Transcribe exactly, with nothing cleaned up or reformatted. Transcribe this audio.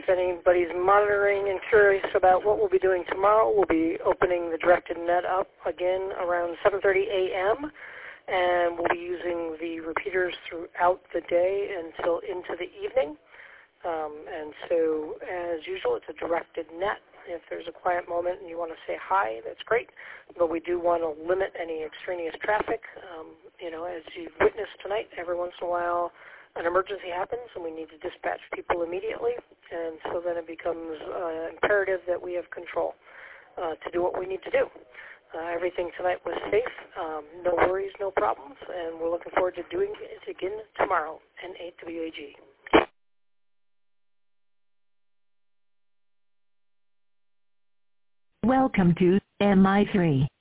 if anybody's monitoring and curious about what we'll be doing tomorrow, we'll be opening the directed net up again around seven thirty a.m., and we'll be using the repeaters throughout the day until into the evening. Um, and so, as usual, it's a directed net. If there's a quiet moment and you want to say hi, that's great. But we do want to limit any extraneous traffic. Um, you know, as you've witnessed tonight, every once in a while an emergency happens and we need to dispatch people immediately. And so then it becomes uh, imperative that we have control uh, to do what we need to do. Uh, everything tonight was safe. Um, no worries, no problems. And we're looking forward to doing it again tomorrow, N eight W A G. Welcome to M I three.